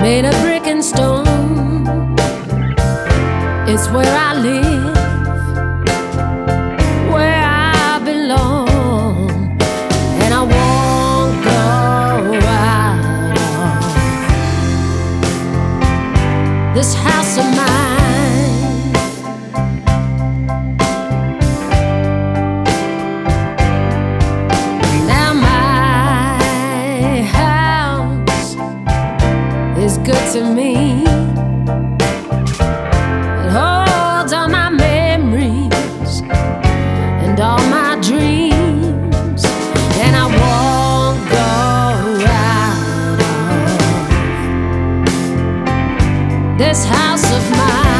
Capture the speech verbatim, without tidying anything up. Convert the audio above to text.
made of brick and stone. It's where I live, where I belong, and I won't go out of this house of mine. Now my house is good to me. It holds all my memories and all my dreams, and I won't go out of this house of mine.